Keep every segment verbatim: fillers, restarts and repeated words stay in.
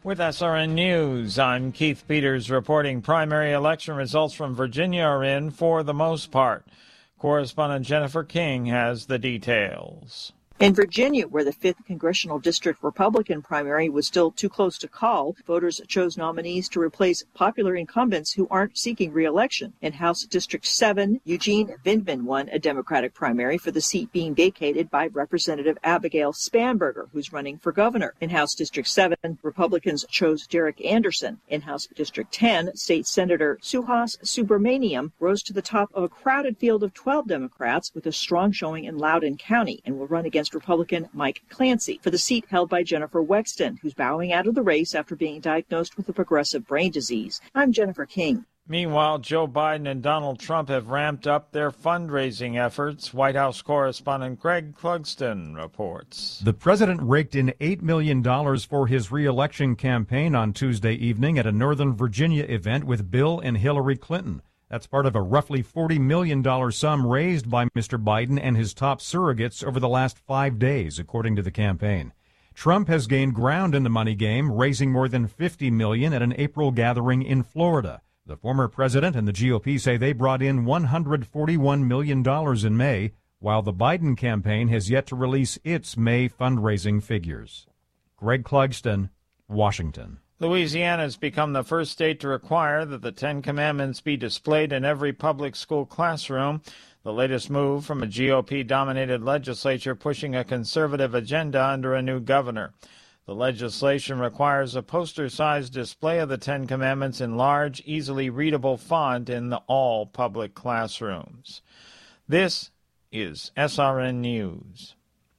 With S R N News, I'm Keith Peters reporting primary election results from Virginia are in for the most part. Correspondent Jennifer King has the details. In Virginia, where the fifth Congressional District Republican primary was still too close to call, voters chose nominees to replace popular incumbents who aren't seeking re-election. In House District seven, Eugene Vindman won a Democratic primary for the seat being vacated by Representative Abigail Spanberger, who's running for governor. In House District seven, Republicans chose Derek Anderson. In House District ten, State Senator Suhas Subramaniam rose to the top of a crowded field of twelve Democrats with a strong showing in Loudoun County and will run against Republican Mike Clancy for the seat held by Jennifer Wexton, who's bowing out of the race after being diagnosed with a progressive brain disease. I'm Jennifer King. Meanwhile, Joe Biden and Donald Trump have ramped up their fundraising efforts. White House correspondent Greg Clugston reports. The president raked in eight million dollars for his re-election campaign on Tuesday evening at a Northern Virginia event with Bill and Hillary Clinton. That's part of a roughly forty million dollars sum raised by Mister Biden and his top surrogates over the last five days, according to the campaign. Trump has gained ground in the money game, raising more than fifty million dollars at an April gathering in Florida. The former president and the G O P say they brought in one hundred forty-one million dollars in May, while the Biden campaign has yet to release its May fundraising figures. Greg Clugston, Washington. Louisiana has become the first state to require that the Ten Commandments be displayed in every public school classroom, the latest move from a G O P-dominated legislature pushing a conservative agenda under a new governor. The legislation requires a poster-sized display of the Ten Commandments in large, easily readable font in the all public classrooms. This is S R N News.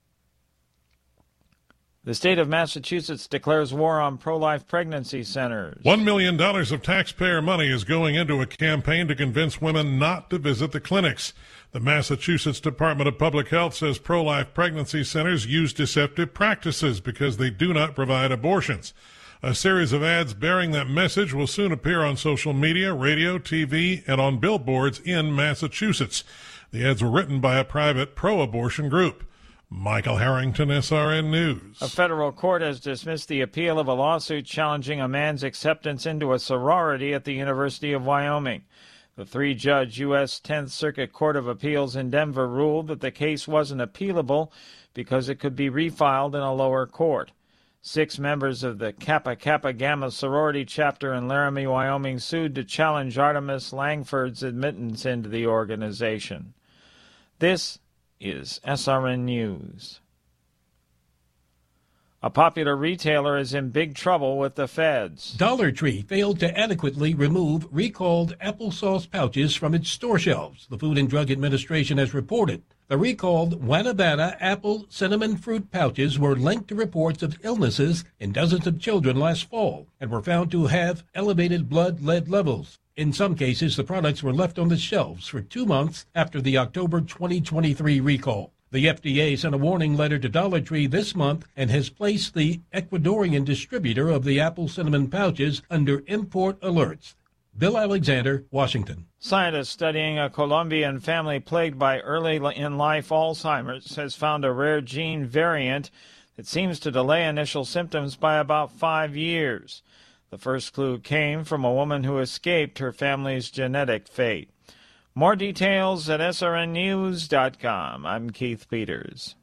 The state of Massachusetts declares war on pro-life pregnancy centers. One million dollars of taxpayer money is going into a campaign to convince women not to visit the clinics. The Massachusetts Department of Public Health says pro-life pregnancy centers use deceptive practices because they do not provide abortions. A series of ads bearing that message will soon appear on social media, radio, T V, and on billboards in Massachusetts. The ads were written by a private pro-abortion group. Michael Harrington, S R N News. A federal court has dismissed the appeal of a lawsuit challenging a man's acceptance into a sorority at the University of Wyoming. The three-judge U S tenth Circuit Court of Appeals in Denver ruled that the case wasn't appealable because it could be refiled in a lower court. Six members of the Kappa Kappa Gamma sorority chapter in Laramie, Wyoming, sued to challenge Artemis Langford's admittance into the organization. This is S R N News. A popular retailer is in big trouble with the feds. Dollar Tree failed to adequately remove recalled applesauce pouches from its store shelves, the Food and Drug Administration has reported. The recalled Wanabana apple cinnamon fruit pouches were linked to reports of illnesses in dozens of children last fall and were found to have elevated blood lead levels. In some cases, the products were left on the shelves for two months after the October twenty twenty-three recall. The F D A sent a warning letter to Dollar Tree this month and has placed the Ecuadorian distributor of the apple cinnamon pouches under import alerts. Bill Alexander, Washington. Scientists studying a Colombian family plagued by early-in-life Alzheimer's has found a rare gene variant that seems to delay initial symptoms by about five years. The first clue came from a woman who escaped her family's genetic fate. More details at S R N news dot com. I'm Keith Peters.